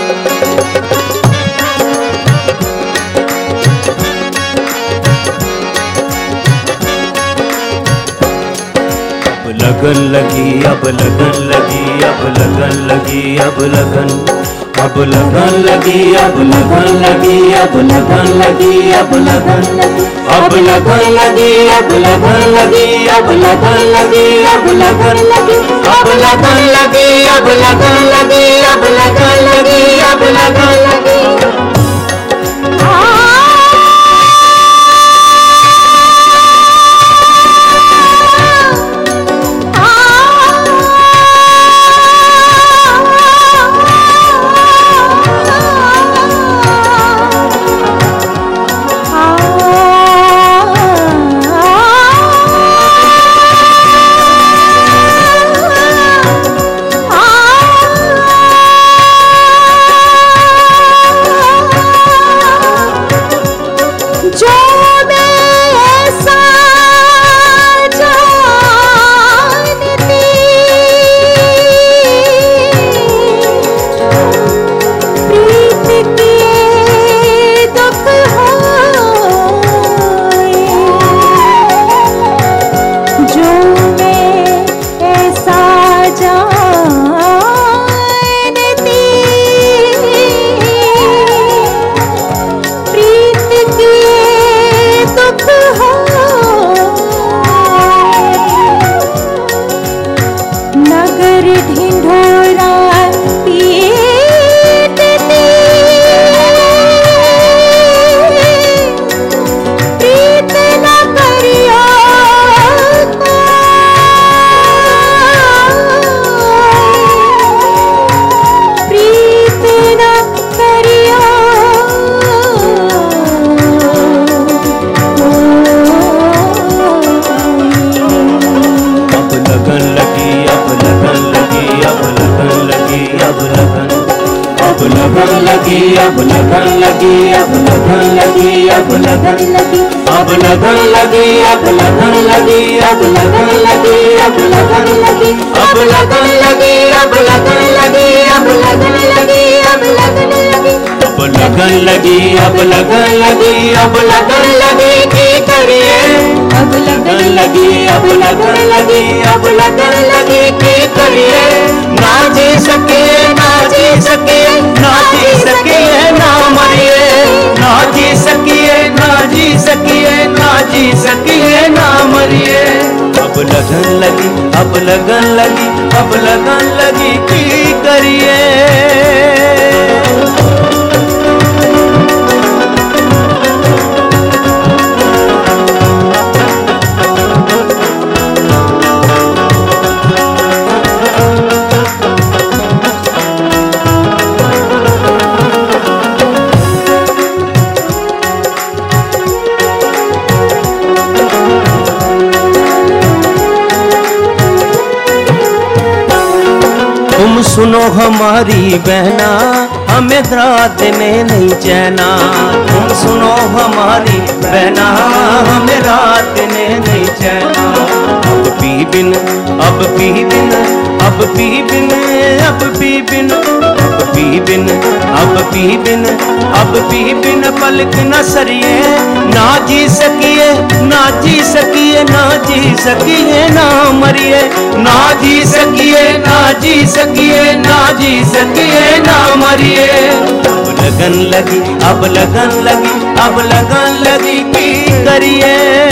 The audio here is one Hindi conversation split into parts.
लगन लगी, अब लगन लगी, अब लगन लगी, अब लगन, अब लगन लगी, अब लगन लगी, अब लगन लगी, अब लगन, अब लगन लगी, अब लगन लगी, अब लगन लगी, अब लगन लगी, अब लगन लगी, अब लगन लगी, अब लगन लगी, अब लगन लगी। अब लगन लगी, अब लगन लगी, अब लगन लगी, अब लगन लगी, अब लगन लगी, अब लगन लगी, अब लगन लगी, अब लगन लगी, अब लगन लगी, अब लगन लगी, अब लगन लगी, अब लगन लगी, अब लगन लगी, अब लगन लगी की करिए, अब लगन लगी, अब लगन लगी, अब लगन लगी की करिए, ना जी सके, ना जी सके, ना जी सके, ना मरिए, ना जी सकिए, ना जी सकिए, ना जी सकिए, ना मरिए। अब लगन लगी, अब लगन लगी, अब लगन लगी की करिए। तुम सुनो हमारी बहना, हमें रात में नहीं चैना। तुम सुनो हमारी बहना, हमें रात में नहीं चैना। अब पी बिन, अब पी बिन, अब पी बिन, अब पी बिन, अब पी बिन, अब पी बिन, अब पी बिन पलक न सरिए, ना जी सकिए, ना जी सकिए, ना जी सकिए, ना मरिए, ना जी सकिए, ना जी सकिए, ना जी सकिए, ना मरिए। अब लगन लगी, अब लगन लगी, अब लगन लगी की करिए।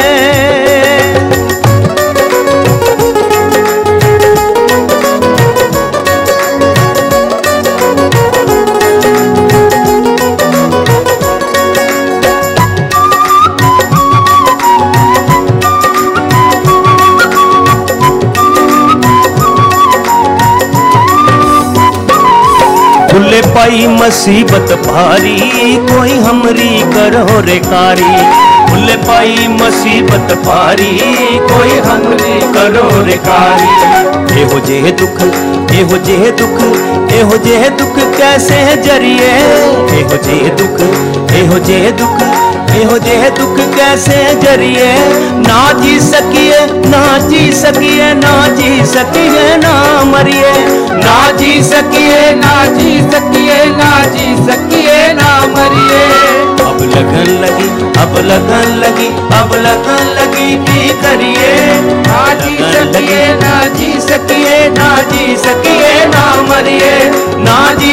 खुले पाई मुसीबत भारी, कोई हमरी करो रे कारी। खुले पाई मुसीबत भारी, कोई हमरी करो रे कारी। एहो जे दुख, एहो जे दुख, एहो जे दुख कैसे जरिए। एहो जे दुख, एहो जे दुख, एहो जे दुख कैसे जरिए, ना जी सकिए ना जी सकिए ना जी सकिए ना मरिए, ना जी सकिए ना जी सकिए ना जी सकिए ना मरिए। अब लगन लगी अब लगन लगी अब लगन लगी की करिए, ना जी सकिए ना जी सकिए ना जी सकिए ना मरिए, ना जी